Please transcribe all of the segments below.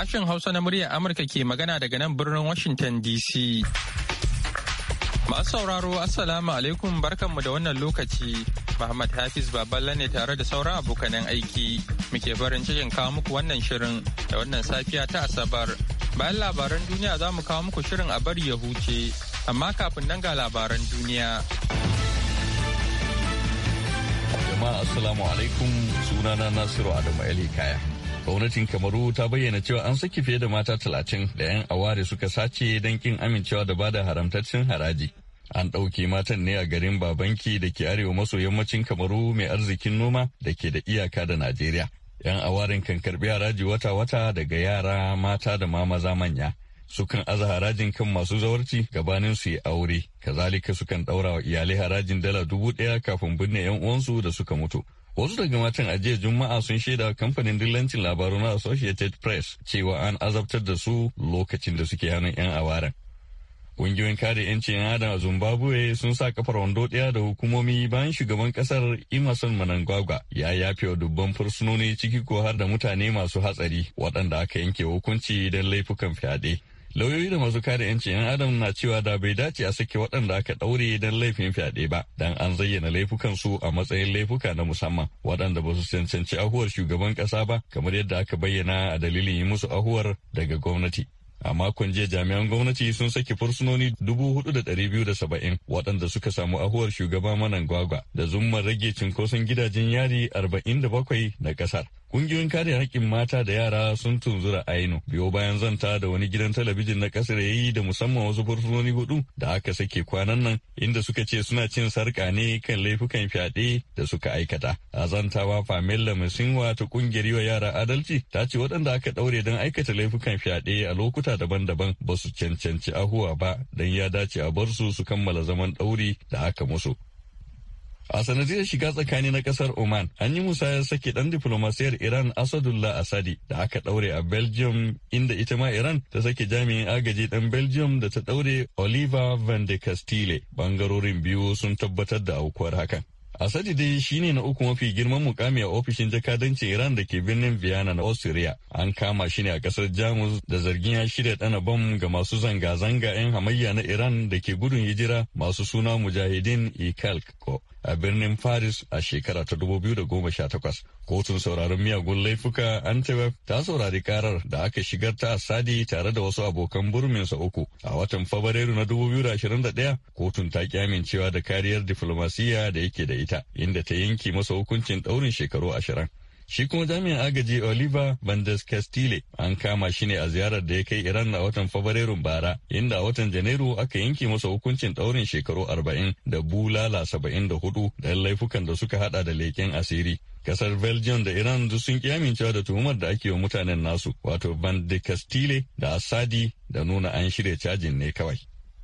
Sashen Hausa na muryar Amurka ke magana daga nan birnin Washington DC. Masu sauraro, Assalamu alaikum, barkanmu da wannan lokaci. Muhammad Hafiz Baballa ne tare da sauran abokanan aiki. Muke farin cikin kawo muku wannan shirin da wannan safiya ta Asabar. Bayan labaran duniya za mu kawo muku shirin a bari ya huce. Amma kafin nan ga labaran duniya. Jama'a Assalamu alaikum, sunana Nasiru Adamu Ali Kaya. Gwamnatin Kamaru ta bayyana cewa an saki fiye da mata 30 da 'yan aware suka sace don kin amincewa da bada haramtaccen haraji. An ɗauke matan ne a garin Babanki da ke arewa maso yammacin Kamaru mai arzikin noma da ke da iyaka da Najeriya. 'Yan awaren kan karɓi haraji wata-wata daga yara, mata da ma maza manya. Sukan aza harajin kan masu zawarci gabanin su yi aure. Kazalika sukan ɗaura wa iyalai harajin $1,000 kafin binne 'yan uwansu da suka mutu. Wasu daga matan a jiya Juma'a sun shaida kamfanin dillancin labaru na Associated Press cewa an azabtar da su lokacin da suke hannun 'yan awaren. Ƙungiyoyin kare 'yancin 'yan adam a Zimbabwe sun sa kafar wando ɗaya da hukumomi bayan shugaban ƙasar Emmerson Mnangagwa ya yafe wa dubban fursunoni ciki ko har da mutane masu hatsari waɗanda aka yanke hukunci don laifukan fyaɗe. Lauyoyi da masu kare 'yancin 'yan adam na cewa da bai dace a sake waɗanda aka ɗaure don laifin fyaɗe ba, don an zayyana laifukansu a matsayin laifuka na musamman waɗanda ba su cancanci ahuwar shugaban ƙasa ba, kamar yadda aka bayyana a dalilin yi musu ahuwar daga gwamnati. A makon jiya jami'an gwamnati sun saki fursunoni 4,270 waɗanda suka samu ahuwar shugaba Mnangagwa da zummar rage cinkoson gidajen yari 47 na ƙasar. Ƙungiyoyin kare haƙƙin mata da yara sun tunzura aino biyo bayan zanta da wani gidan talabijin na ƙasar ya yi da musamman wasu fursunoni 4 da aka sake kwanan nan inda suka ce suna cin sarƙa ne kan laifukan fyaɗe da suka aikata. A zantawa Pamela Musinwa ta ƙungiyar yiwa yara adalci ta ce waɗanda aka ɗaure don aikata laifukan fyaɗe a lokuta daban-daban ba su cancanci ahuwa ba don ya dace a bar su kammala zaman ɗauri da aka musu. A sanadiyar shiga tsakani na kasar Oman, an yi musayar sake ɗan diflomasiyar Iran Asadullah Asadi da aka ɗaure a Belgium inda ita ma Iran ta sake jami'in agaji ɗan Belgium da ta ɗaure Oliver van de Castile. Bangarorin biyu sun tabbatar da aukuwar hakan. Asadi dai shine na uku mafi girman mukami a ofishin jakadancin Iran da ke birnin Vienna na Austria. An kama shi ne a kasar Jamus da zargin ya shirya ɗana bam ga masu zanga-zanga 'yan hamayya na Iran da ke gudun hijira masu suna Mujahideen Ikhalq a birnin Paris a shekara ta 2018. Kotun sauraron miyagun laifuka Antwerp ta saurari karar da aka shigar ta Asadi tare da wasu abokan burminsa 3 a watan Fabrairu na 2021. Kotun ta ki amincewa da kariyar diflomasiyya da yake da ita, inda ta yanke masa hukuncin ɗaurin shekaru 20. Shi kuma jami'in agaji Oliver van der Castile an kama shi ne a ziyarar da ya kai Iran a watan Fabrairun bara, inda a watan Janairu aka yanke masa hukuncin ɗaurin shekaru 40 da bulala 74 da laifukan da suka hada da leƙen asiri. Kasar Belgium da Iran duk sun ki amincewa da tuhumar da ake wa mutanen nasu, wato van der Castile da Asadi da nuna an shirya cajin ne kawai.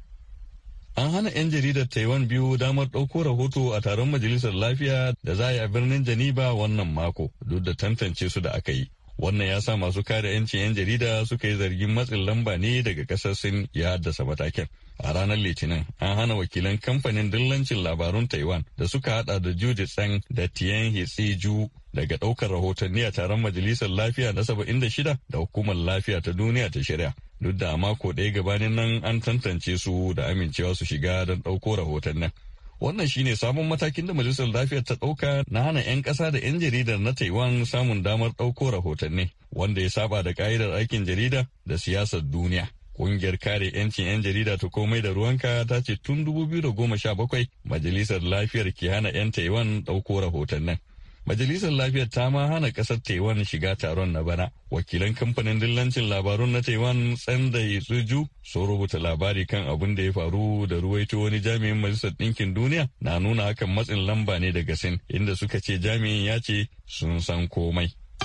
An hana 'yan jaridar Taiwan biyu damar ɗauko rahoto a taron Majalisar Lafiya da za a yi a birnin Geneva wannan mako duk da tantance su da aka yi. Wannan ya sa masu kare 'yancin 'yan jarida suka yi zargin matsin lamba ne daga ƙasar Sin ya haddasa matakin. A ranar Litinin, an hana wakilan kamfanin dillancin labarun Taiwan da suka hada da Judith Tsang da Tian Hitsiju daga ɗaukar rahotanni a taron Majalisar Lafiya na 76 da Hukumar Lafiya ta Duniya ta shirya. Duk da a mako ɗaya gabanin nan an tantance su da amincewa su shiga don ɗauko rahotannin. Wannan shine sabon matakin da Majalisar Lafiyar ta ɗauka na hana 'yan ƙasa da 'yan jaridar na Taiwan samun damar ɗauko rahotanni, wanda ya saba da ƙa'idar aikin jarida da siyasar duniya. Ƙungiyar kare 'yancin 'yan jarida ta komai da ruwanka ta ce tun 2017 Majalisar Lafiyar ke hana 'yan Taiwan ɗauko rahotannin. Majalisar Lafiyar ta ma hana ƙasar Taiwan shiga taron na bana. Wakilan kamfanin dillancin labarun na Taiwan Tsanda Yitsuju sun rubuta labari kan abin da ya faru da ruwaito wani jami'in Majalisar Ɗinkin Duniya na nuna hakan matsin lamba ne daga Sin, inda suka ce jami'in ya ce sun san komai.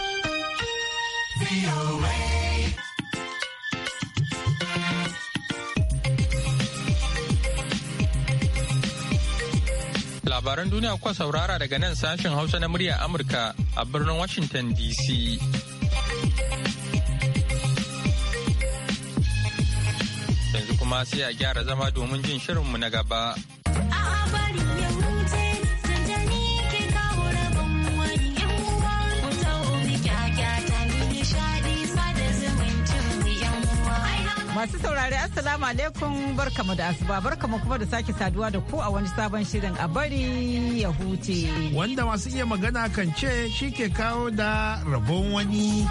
Labaran duniya kuka saurara daga nan sashen Hausa na murya Amurka a birnin Washington DC. Yanzu kuma sai a gyara zama domin jin shirinmu na gaba. Masu saurari Assalamu alaikum barkamu da asuba barkamu kuma da sake saduwa da ku a wani sabon shirin a bari ya huce. Wanda masu iya magana kan ce shi ke kawo da rabon wani.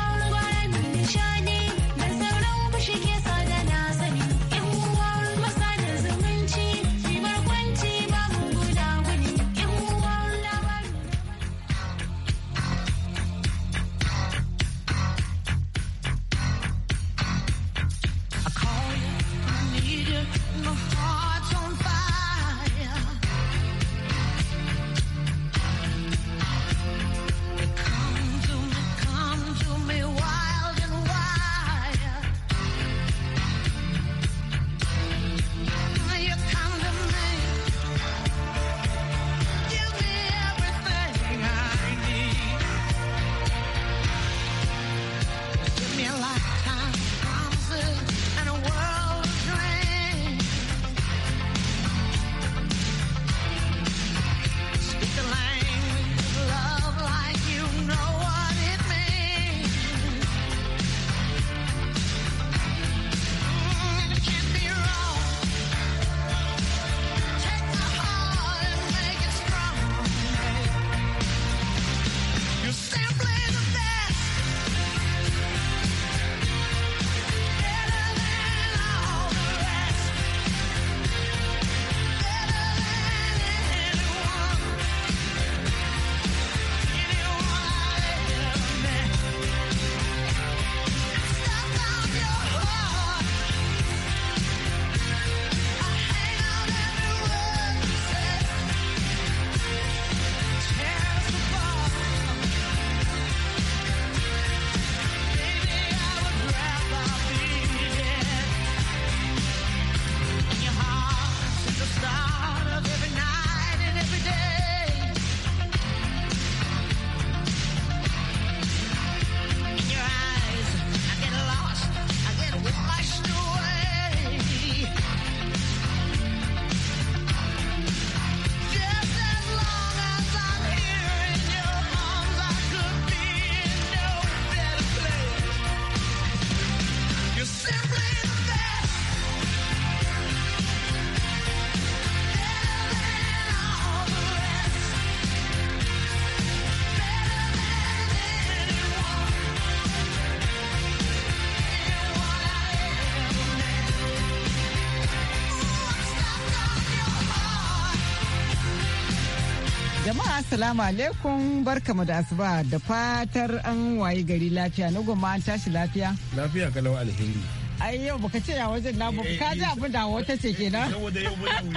Jama'a assalamu alaikum barkamu da asuba da fatar an wayi gari lafiya na goma an tashi lafiya. Lafiya kalau alheri. Ai yau baka ce ya wajen na ka ji abin da wata ce kenan. Saboda yau muna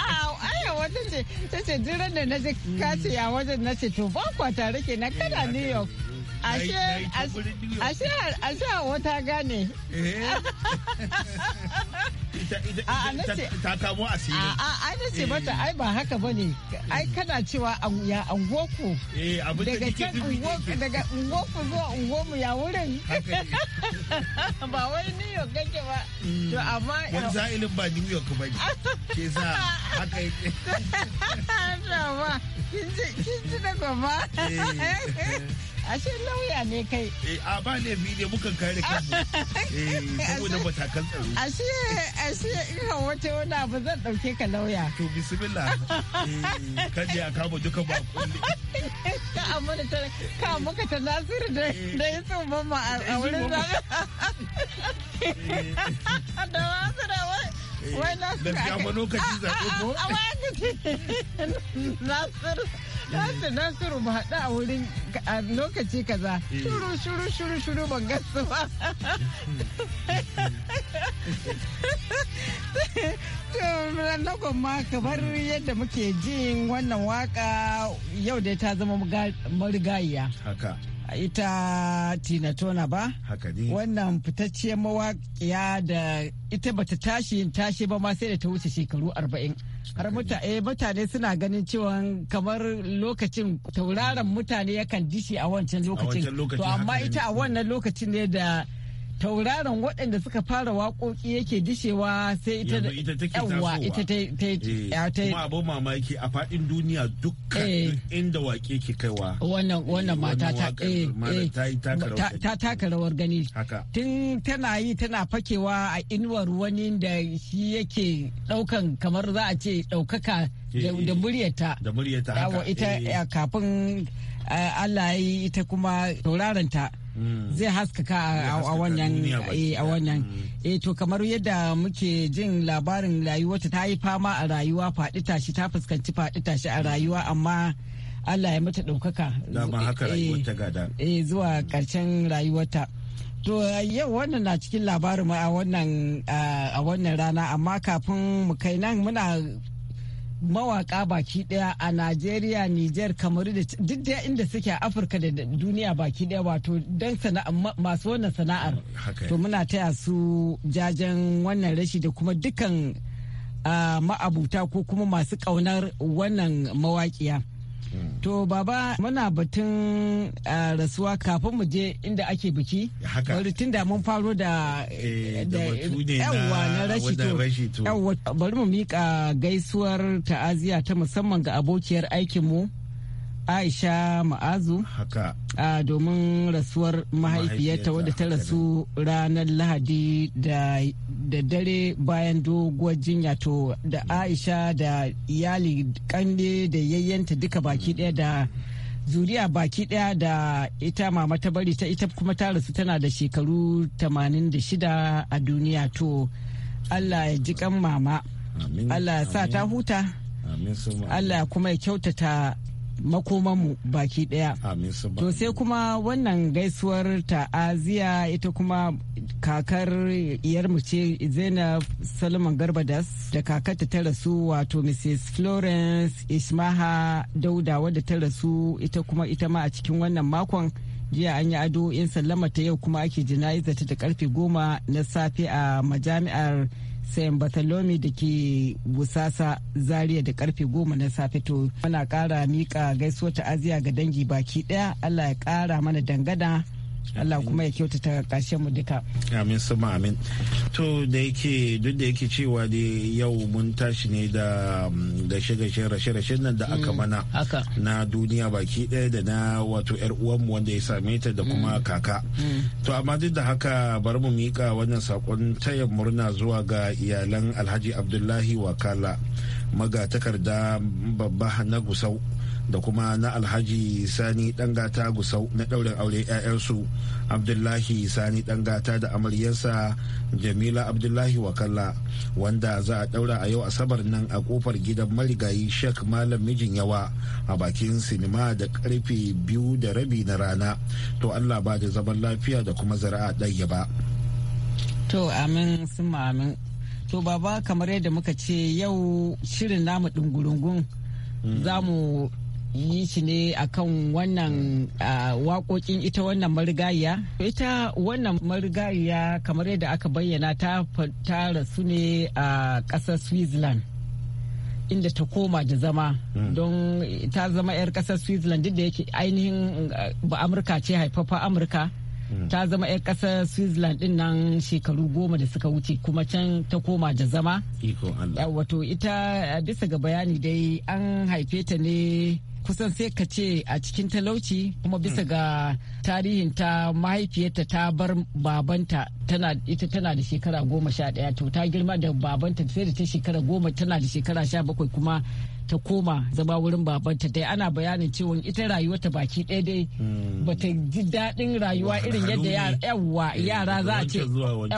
ai wata ce tace duran da naje ka ce ya wajen na ce to ba kwa tare kenan kana New York. Ashe wata gane. Ta kamo asiri. Ai na ce mata ai ba haka bane. Ai kana cewa ya angoku. Daga can daga ungoku zuwa ungomu ya wurin. Ba wai New York kake ba. To amma wani sa'ilin ba New York ba ne. Ke sa haka yake. Amma kin ji da goma. Ashe lauya ne kai. A ba ne ne mukan kare kanmu. Saboda matakan tsaro. Ashe in wata wani abu zan dauke ka lauya. To bismillah. Kan je a kama duka ba kulle. Ka maka ta Nasiru da ya so mamma a wurin zaka. Da wasu da wai Nasiru. Da fiya lokacin zaɓe ko? A wani Nasiru mu haɗu a wurin lokaci kaza. Shuru ban gasu ba. Na gwamma kamar yadda muke jin wannan waka yau dai ta zama marigayiya. Haka. Ita Tina Turner ba? Haka ne. Wannan fitacciyar mawaƙiya da ita bata tashi ba ma sai da ta wuce shekaru 40. Har mutane suna ganin cewa kamar lokacin tauraron mutane yakan dishi a wancan lokacin. To amma ita a wannan lokacin ne da tauraron waɗanda suka fara waƙoƙi yake dishewa sai ita take tasowa ita ta kuma abin mamaki a faɗin duniya dukkan inda waƙe ke kaiwa wannan mata ta taka rawar gani tun tana yi tana fakewa a inuwar wani da shi yake ɗaukan kamar za a ce ɗaukaka da muryarta haka ita kafin Allah ya yi ita kuma tauraronta zai haskaka a wannan to kamar yadda muke jin labarin rayuwarta ta yi fama a rayuwa faɗi tashi ta fuskanci faɗi tashi a rayuwa amma Allah ya mata ɗaukaka zuwa ƙarshen rayuwarta. To yau wannan na cikin labarin a wannan rana amma kafin mu kai nan muna mawaka baki daya a Najeriya, Nijar, Kamaru da duk da inda suke a Afirka da duniya baki daya wato don masu wannan sana'ar. To muna taya su jajen wannan rashi da kuma dukan ma'abuta ko kuma masu kaunar wannan mawaƙiya. To baba muna batun rasuwa kafin mu je inda ake biki. Bari tun da mun faro da na rashi to. Bari mu mika gaisuwar ta'aziya ta musamman ga abokiyar aikinmu Aisha Ma'azu. Domin rasuwar mahaifiyarta wadda ta rasu ranar Lahadi da dare bayan doguwar jinya to da Aisha da iyali kande da yayyanta duka baki daya da zuriya baki daya da ita mama ta bari ta ita kuma ta rasu tana da shekaru 86 a duniya to Allah ya ji kan mama. Allah ya sa ta huta. Allah kuma ya kyautata makomanmu baki daya. To sai kuma wannan gaisuwar ta'aziya ita kuma kakar iyarmu ce Zainab Salman Garbadas da kakarta ta rasu wato Mrs. Florence Ismaha Dauda wadda ta rasu ita ma a cikin wannan makon jiya an yi ado in sallama ta yau kuma ake jana'izata da karfe 10 na safe a majami'ar Sayan Bartholomew da ke Busasa Zaria da karfe 10 na safe to muna kara mika gaisuwar ta'aziya ga dangi baki daya. Allah ya kara mana dangana Allah kuma ya kyautata ƙarshen mu duka. Amin sama amin. To da yake duk da yake cewa da yau mun tashi ne da gashe-gashe rashe-rashen nan da aka mana na duniya baki ɗaya da na wato yar uwanmu wanda ya same ta da kuma kaka. To amma duk da haka bari mu mika wannan sakon taya murna zuwa ga iyalan Alhaji Abdullahi Wakala magatakarda babba na Gusau da kuma na Alhaji Sani Dangata Gusau na ɗaurin aure 'ya'yansu Abdullahi Sani Dangata da amaryarsa Jamila Abdullahi Wakalla wanda za a ɗaura a yau Asabar nan a kofar gidan marigayi Sheikh Malam Mijin Yawa a bakin sinima da karfe 2:30 na rana. To Allah ba da zaman lafiya da kuma zara'a ɗaya ba. To amin sun amin. To baba kamar yadda muka ce yau shirin namu ɗungurungun za mu yi shi ne akan wannan waƙoƙin ita wannan marigayiya. Ita wannan marigayiya kamar yadda aka bayyana ta rasu ne a ƙasar Switzerland inda ta koma da zama don ta zama 'yar ƙasar Switzerland duk da yake ainihin ba Amurka ce haifafa Amurka. Ta zama 'yar ƙasar Switzerland din nan shekaru 10 da suka wuce kuma can ta koma da zama. Wato ita bisa ga bayani dai an haife ta ne kusan sai ka ce a cikin talauci kuma bisa ga tarihin ta mahaifiyarta ta bar babanta ita tana da shekara 11 to ta girma da babanta sai da ta shekara 10 tana da shekara 17 kuma ta koma zama wurin babanta dai ana bayanin cewa ita rayuwarta baki ɗaya dai bata ji daɗin rayuwa irin yadda yara za a ce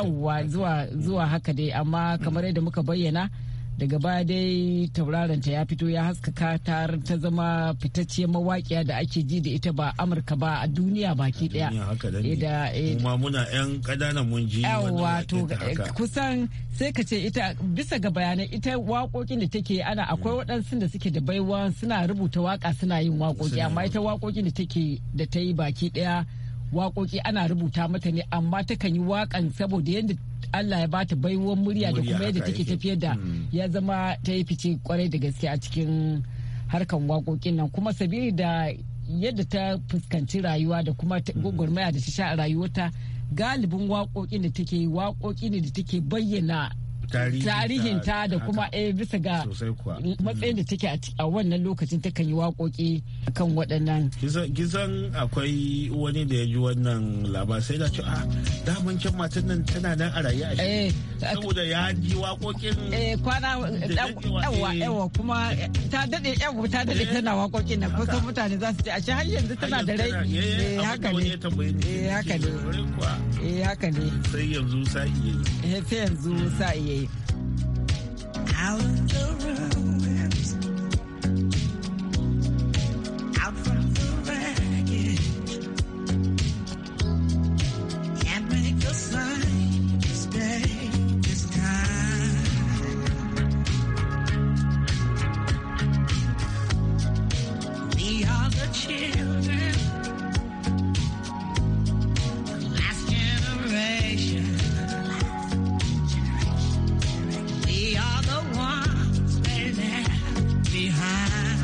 zuwa haka dai amma kamar yadda muka bayyana daga baya dai tauraronta ya fito ya haskaka ta zama fitacciyar mawaƙiya da ake ji da ita ba Amurka ba a duniya baki daya. Kuma muna 'yan ƙananan mun ji wato kusan sai ka ce ita bisa ga bayanai ita waƙoƙin da take ana akwai waɗansu da suke da baiwa suna rubuta waƙa suna yin waƙoƙi amma ita waƙoƙin da ta yi baki daya waƙoƙi ana rubuta mata ne amma takan yi waƙan saboda yadda Allah ya bata baiwar murya da kuma yadda take tafiyar da ya zama ta yi fice kwarai da gaske a cikin harkan waƙoƙin nan kuma sabili da yadda ta fuskanci rayuwa da kuma gwagwarmaya da ta sha a rayuwarta galibin waƙoƙin da take yi waƙoƙi ne da take bayyana tarihinta da kuma bisa ga matsayin da take a wannan lokacin ta kan yi waƙoƙi kan waɗannan. Gizan akwai wani da ya ji wannan labar sai da ce daman can matan nan tana nan a raye a saboda ya ji waƙoƙin kwana yawa kuma ta daɗe tana waƙoƙin nan kusan mutane za su ce a shi har yanzu tana da rai. Haka ne sai yanzu sa'i yayi. Out of the ruins, out from the wreckage, can't make a sign to stay this time. We are the children, the last generation. We are the ones they left behind.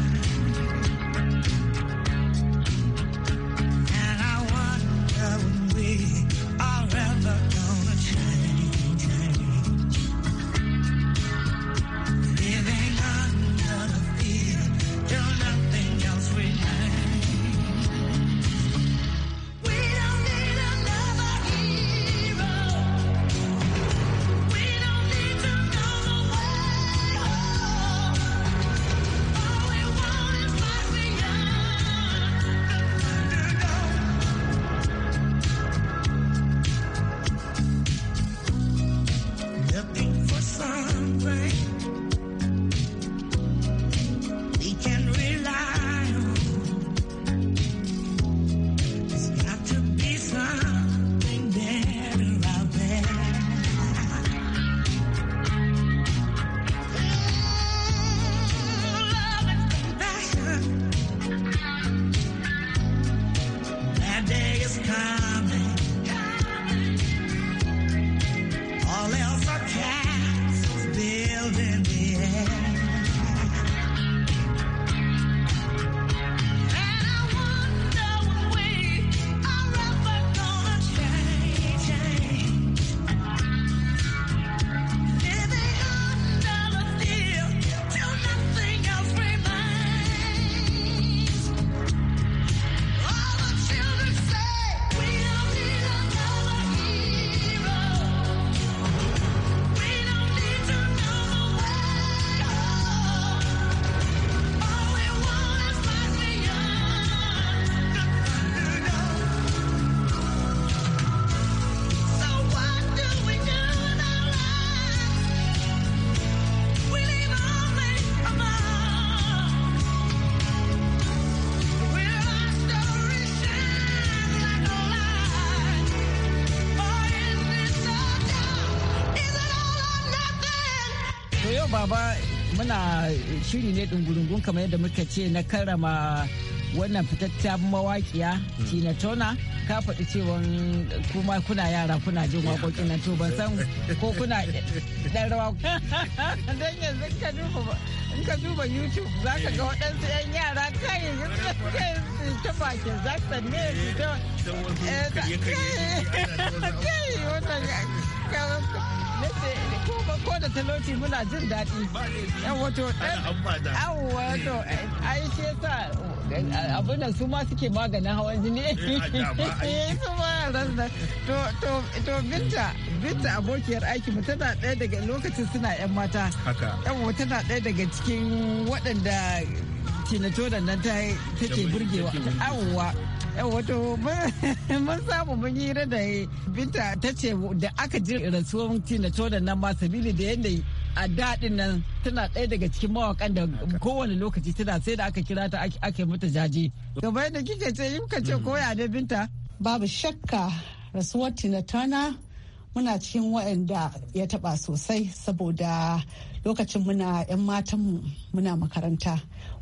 And I wonder when we are ever gonna change. Living under the fear till nothing else remains. We don't need another hero. We don't need to know the way home. All we want is what's beyond the underdog. Looking for something we can rely on. There's got to be something better out there. Love and compassion. That day is coming. All else are castles built in the air. And I wonder when we are ever gonna change. Living under the fear till nothing else remains. All the children say we don't need another hero. We don't need to know the way home. All we want is what's beyond the underdog. So what do we do with our lives? We leave only a mark. Will our story shine like a light? Or is this a doubt? Is it all or nothing? To yau baba muna shiri ne ɗungurungun kamar yadda muka ce na karrama wannan fitaccen mawaƙiya Tina Turner. Ka faɗi cewa kuma kuna yara kuna jin waƙoƙin nan to ban san ko kuna ɗan rawa. Don yanzu in ka duba YouTube za ka ga waɗansu 'yan yara kai ta bakin Jackson ne su ta kai ko da talauci muna jin daɗi. Wato ai shi yasa abin da su ma suke maganin hawan jini. Su ma rasa. To Binta abokiyar aiki mu tana ɗaya daga lokacin suna 'yan mata. Yawa tana ɗaya daga cikin waɗanda Tina Turner nan take burgewa. Awwa. Wato mun samu mun yi da Binta ta ce da aka ji rasuwar Tina Turner nan ma sabili da yadda a daɗin nan tana ɗaya daga cikin mawakan da kowane lokaci tana sai da aka kira ta ake mata jaje. Gaba yadda kike ce yi ka ce koya ne Binta? Babu shakka rasuwar Tina Turner muna cikin waɗanda ya taɓa sosai saboda lokacin muna 'yan matanmu muna makaranta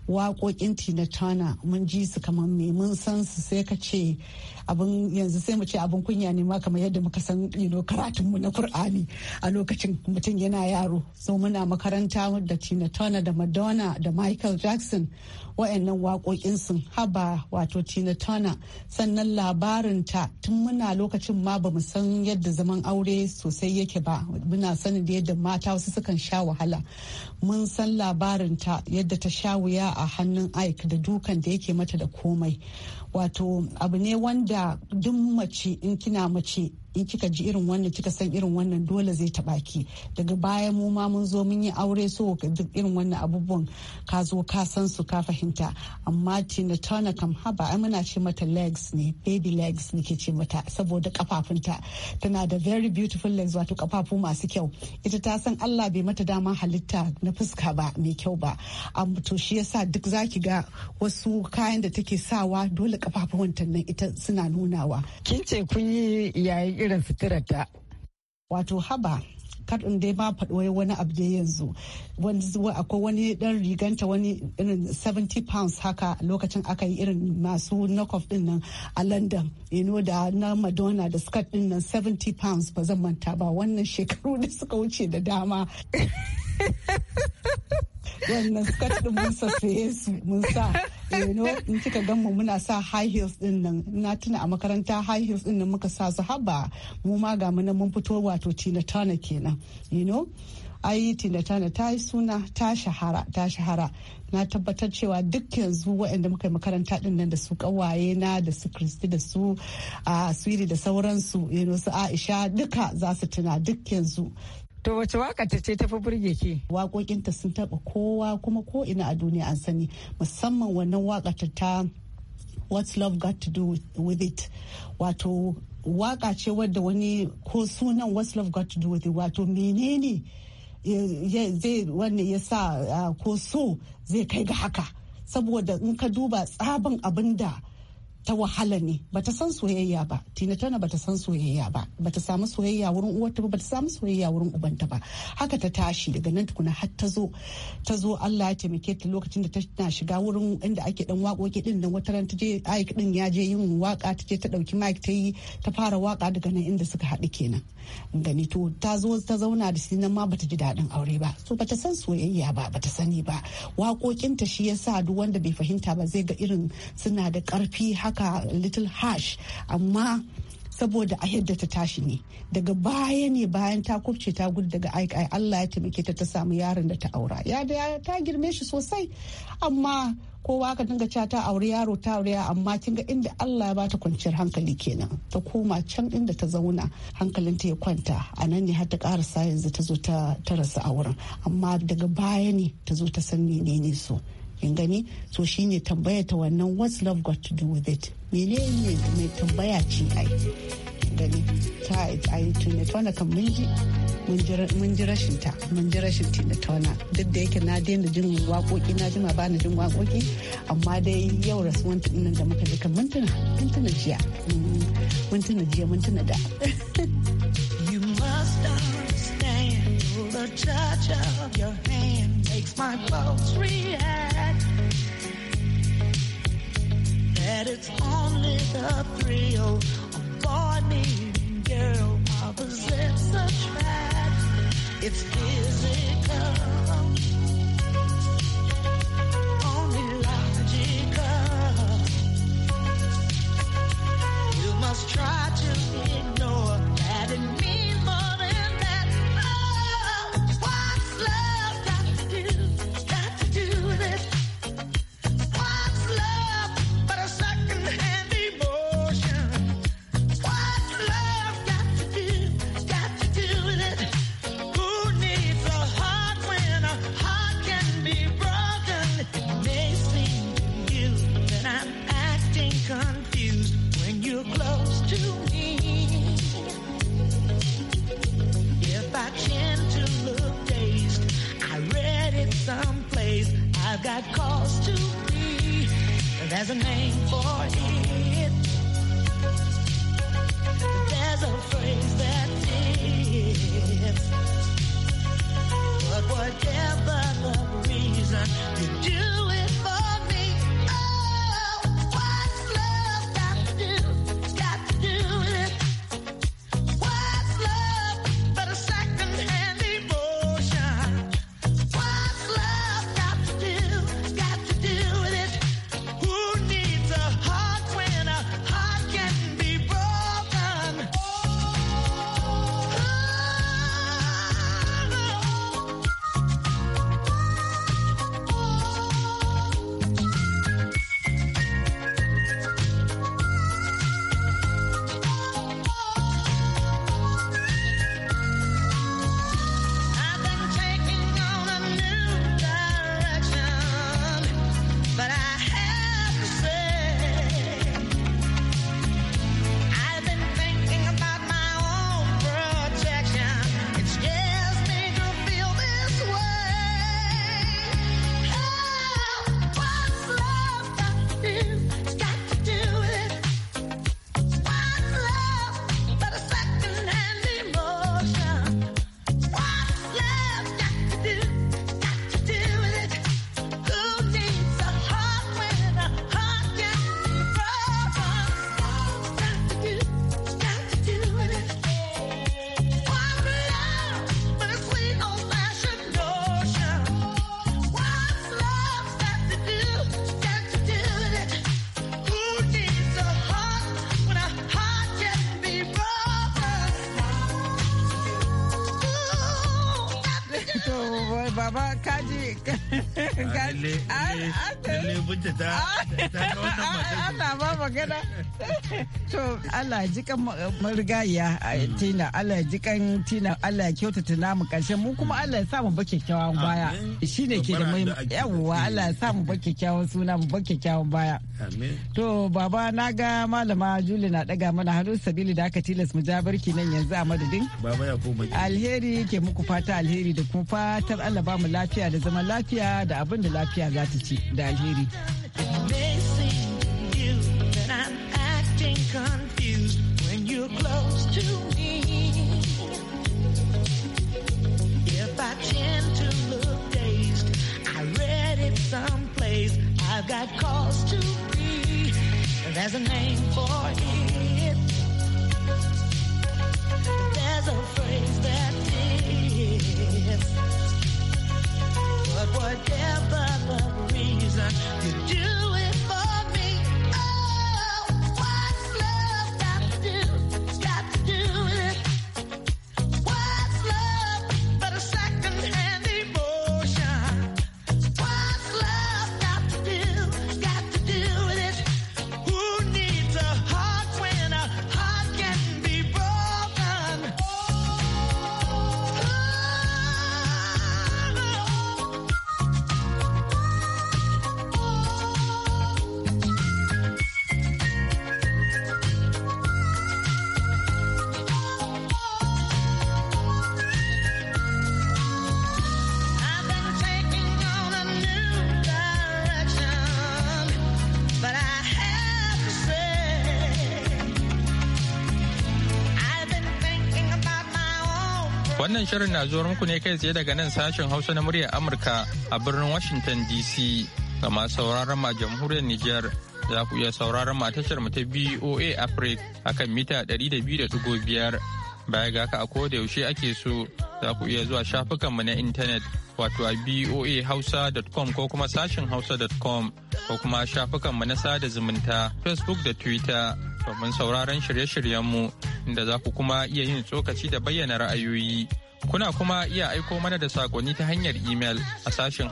waƙoƙin Tina Turner mun ji su kamar me mun san su sai ka ce abin yanzu sai mu ce abin kunya ne ma kamar yadda muka san karatunmu na Kur'ani a lokacin mutum yana yaro. So muna makaranta da Tina Turner da Madonna da Michael Jackson wa'annan waƙoƙin sun haba wato Tina Turner. Sannan labarinta tun muna lokacin ma ba mu san yadda zaman aure sosai yake ba, muna sanin da yadda mata wasu sukan sha wahala. Mun san labarinta yadda ta sha wuya a hannun Ike da dukan da yake mata da komai. Wato abu ne wanda duk mace in kina mace in kika ji irin wannan kika san irin wannan dole zai taɓa ki. Daga baya mu ma mun zo mun yi aure so duk irin wannan abubuwan ka zo ka san su ka fahimta. Amma Tina Turner kam haba ai muna ce mata legs ne, baby legs nake ce mata saboda kafafunta. Tana da very beautiful legs wato kafafu masu kyau. Ita ta san Allah bai mata dama halitta na fuska ba mai kyau ba. To shi yasa duk zaki ga wasu kayan da take sawa dole kafafuwanta nan ita suna nunawa. Kin ce kun yi yayin irin suturarta. Wato haba kadin dai ba faɗo wani abu da yanzu akwai wani dan riganta wani irin 70 pounds haka lokacin aka yi irin masu knockoff din nan a London da na Madonna da skirt din nan 70 pounds ba zan manta ba wannan shekaru da suka wuce da dama. Wannan skirt din mun saye su mun sa in kika gan mu muna sa high heels din nan na tuna a makaranta high heels din nan muka sa su haba mu ma ga mun fito wato Tina Turner kenan ai Tina Turner ta yi suna ta shahara na tabbatar cewa duk yanzu waɗanda muka yi makaranta din nan da su kawaye na da su Kristi da su Swedi da sauransu su Aisha duka za su tuna duk yanzu. To wace waka ta ce tafi burge ki? Waƙoƙinta sun taɓa kowa kuma ko ina a duniya an sani, musamman wannan waƙa ta What's Love Got to Do With It. Wato waƙa ce wadda wani ko sunan What's Love Got to Do With It wato menene zai wannan ya sa ko so zai kai ga haka, saboda in ka duba tsaban abin da ta wahala ne, bata san soyayya ba. Tina Turner bata san soyayya ba, bata samu soyayya wurin uwarta ba, bata samu soyayya wurin ubanta ba. Haka ta tashi daga nan tukuna har ta zo Allah ya taimake ta lokacin da tana shiga wurin inda ake dan waƙoƙi din nan wata ran ta je Ike din ya je yin waka, ta je ta dauki mic ta yi ta fara waka daga nan inda suka haɗu kenan. Gani to ta zo ta zauna da shi nan ma bata ji daɗin aure ba, so bata san soyayya ba, bata sani ba. Waƙoƙinta shi yasa duk wanda bai fahimta ba zai ga irin suna da ƙarfi haka little harsh, amma saboda a yadda ta tashi ne daga baya ne bayan ta kubce ta gudu daga Ike Allah ya taimake ta samu yaron da ta aura ya da ta girme shi sosai, amma kowa ka dinga cewa ta aure yaro ta aure amma kin ga inda Allah ya bata kwanciyar hankali kenan ta koma can inda ta zauna hankalinta ya kwanta a nan ne har ta karasa yanzu ta zo ta rasa auren, amma daga baya ne ta zo ta san menene so. In gani so shine tambaya ta wannan what's love got to do with it, menene mai tambaya ce ai gani ta ai Tina Turner kan mun ji rashin ta, mun ji rashin Tina Turner duk da yake na daina jin waƙoƙi na jima ba na jin waƙoƙi, amma dai yau rasuwan nan da muka ji kan mun tuna jiya mun tuna da. You must understand the touch of your hand makes my pulse react. That it's only the thrill of boy meeting girl opposites attract. It's physical, only logical. You must try to ignore that it means more than that. Oh, what's love got to do with it? What's love but a second-hand emotion? What's love got to do with it? Who needs a heart when a heart can be broken? It may seem to you that I'm acting confused when you're close to me. If I tend to look dazed, I read it someplace. I've got cause to be. There's a name for it. There's a phrase that fits. But whatever the reason, you do it for baba kaji Allah ba magana to Allah ji kan marigayya Tina, Allah ji kan Tina, Allah ya kyautata namu karshen mu kuma Allah ya sa mu ba kyakkyawan baya shine ke da mai yawwa Allah ya sa mu ba kyakkyawan suna mu ba kyakkyawan baya to baba na ga malama Julie na daga mana hannu sabili da aka tilas mu ja barki nan yanzu a madadin baba ya koma alheri ke muku fata alheri da kuma fatar Allah ba mu lafiya da zaman lafiya da abin da lafiya za ta ci da alheri. Confused when you're close to me. If I tend to look dazed, I read it someplace. I've got cause to be. There's a name for it. There's a phrase that fits. But whatever the reason, you do it for me. Wannan shirin na zuwa muku ne kai tsaye daga nan sashen Hausa na muryar Amurka a birnin Washington DC. Ga masu sauraron ma jamhuriyar Nijar za ku iya sauraron ma tashar mu ta BOA Africa akan mita 200.5. Baya ga haka a koda yaushe ake so za ku iya zuwa shafukanmu na intanet wato a boahausa.com ko kuma sashen hausa.com ko kuma shafukanmu na sada zumunta Facebook da Twitter domin sauraron shirye-shiryenmu inda za ku kuma iya yin tsokaci da bayyana ra'ayoyi. Kuna kuma iya aiko mana da sakonni ta hanyar imel a sashen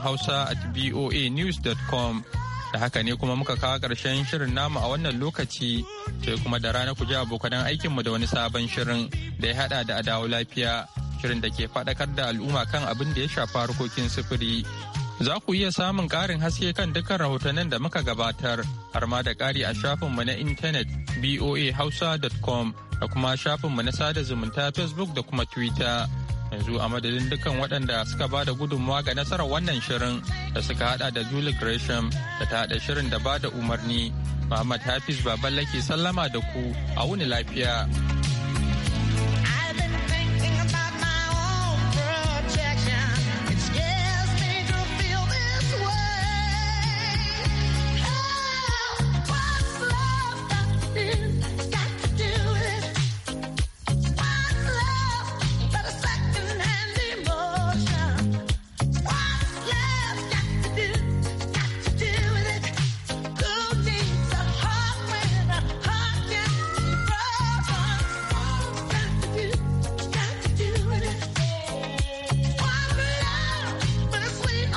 hausa@boanews.com. Da haka ne kuma muka kawo ƙarshen shirin namu a wannan lokaci sai kuma da rana ku ji abokanan aikinmu da wani sabon shirin da ya haɗa da adawo lafiya. Shirin da ke faɗakar da al'umma kan abin da ya shafa harkokin sufuri. Za ku iya samun ƙarin haske kan dukkan rahotannin da muka gabatar har ma da ƙari a shafinmu na intanet boahausa.com da kuma shafinmu na sada zumunta Facebook da kuma Twitter. Yanzu a madadin dukkan waɗanda suka ba da gudunmawa ga nasarar wannan shirin da suka hada da Julie Gresham da ta haɗa shirin da ba da umarni. Muhammad Hafiz Baballa ke sallama da ku a wuni lafiya.